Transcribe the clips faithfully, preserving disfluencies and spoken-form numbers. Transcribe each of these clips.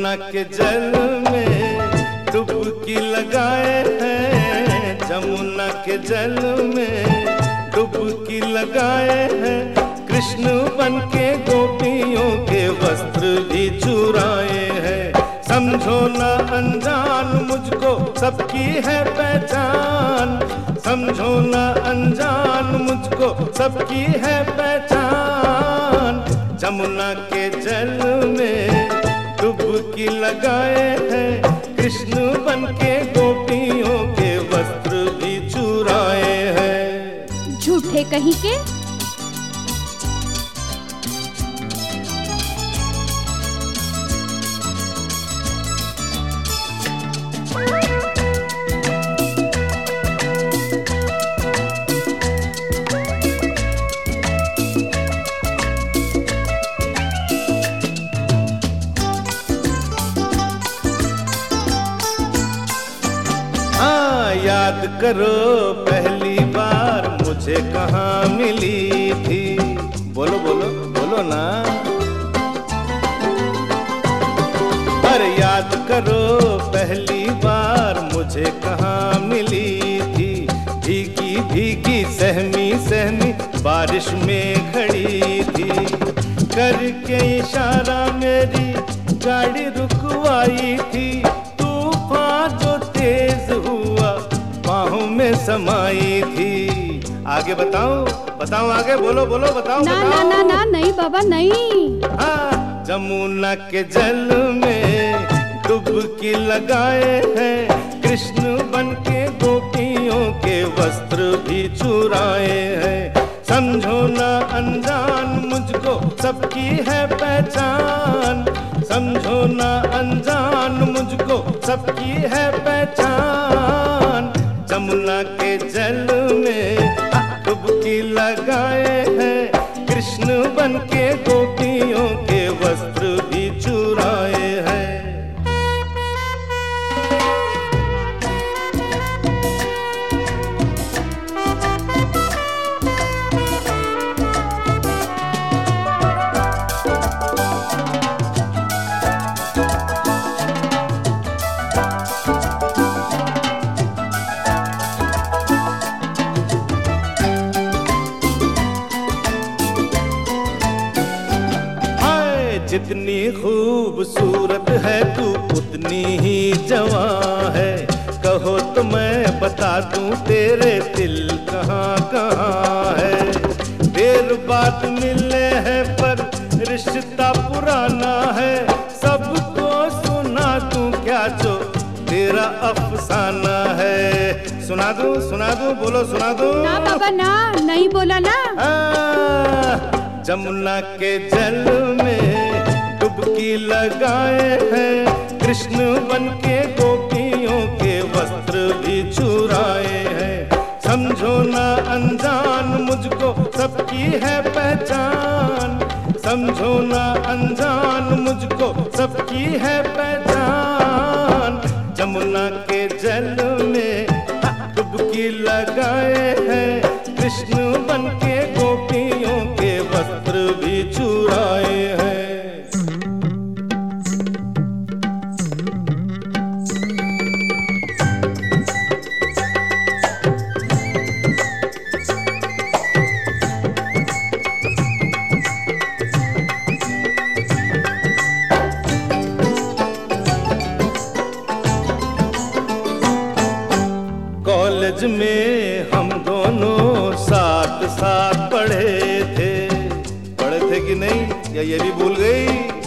जमुना के जल में डुबकी लगाए हैं, जमुना के जल में डुबकी लगाए हैं, कृष्ण बन के गोपियों के वस्त्र भी चुराए हैं। समझो ना अनजान मुझको सबकी है पहचान, समझो ना अनजान मुझको सबकी है पहचान। जमुना के जल में डुबकी लगाए हैं, कृष्ण बन के गोपियों के वस्त्र भी चुराए हैं। झूठे कहीं के। याद करो पहली बार मुझे कहाँ मिली थी, बोलो बोलो बोलो ना। अरे याद करो पहली बार मुझे कहाँ मिली थी, भीगी भीगी सहमी सहमी बारिश में खड़ी थी, करके इशारा मेरी गाड़ी रुकवाई थी, तूफान जो तेज हुआ बाहों में समाई थी। आगे बताओ बताओ आगे बोलो बोलो बताओ ना बताओ। ना ना ना नहीं बाबा नहीं। हाँ, जमुना के जल में डुबकी लगाए हैं, कृष्ण बन के गोपियों के वस्त्र भी चुराए हैं। समझो ना अनजान मुझको सबकी है पहचान, समझो ना अनजान मुझको सबकी है पहचान। जमुना के जल में डुबकी लगाए हैं, कृष्ण बन के गोपियों के वस्त्र भी चुराए हैं। जितनी खूबसूरत है तू उतनी ही जवां है, कहो तो मैं बता दूं तेरे दिल कहाँ कहाँ है। देर बाद मिले हैं पर रिश्ता पुराना है, सबको सुना दूं क्या जो तेरा अफसाना है। सुना दूं सुना दूं बोलो सुना दूं। ना बाबा ना नहीं बोला ना। आ, जमुना के जल में डुबकी लगाए हैं, कृष्ण बन के गोपियों के वस्त्र भी चुराए हैं। समझो ना अनजान मुझको सबकी है पहचान, समझो ना अनजान मुझको सबकी है पहचान। जमुना के जल में डुबकी लगाए हैं, कृष्ण बन के गोपियों के वस्त्र भी चुराए हैं। कॉलेज में हम दोनों साथ साथ पढ़े थे, पढ़े थे कि नहीं या ये भी भूल गई।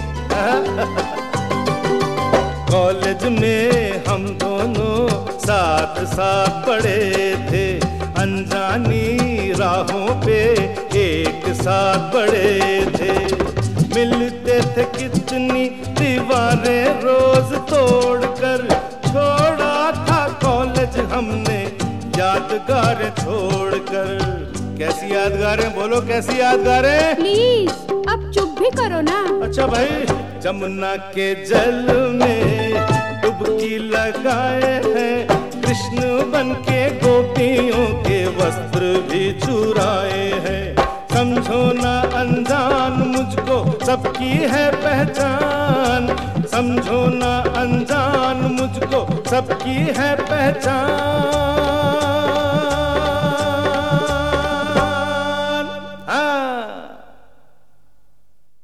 कॉलेज में हम दोनों साथ साथ पढ़े थे, अनजानी राहों पे एक साथ बढ़े थे, मिलते थे कितनी दीवारें रोज तोड़कर, छोड़ा था कॉलेज हमने यादगारें छोड़कर। कैसी यादगारें बोलो कैसी यादगारें। प्लीज अब चुप भी करो ना। अच्छा भाई, जमुना के जल में डुबकी लगाए हैं, कृष्ण बन के गोपियों के वस्त्र भी चुराए हैं। समझो ना अनजान मुझको सबकी है पहचान, समझो ना अनजान, मुझको सबकी है पहचान।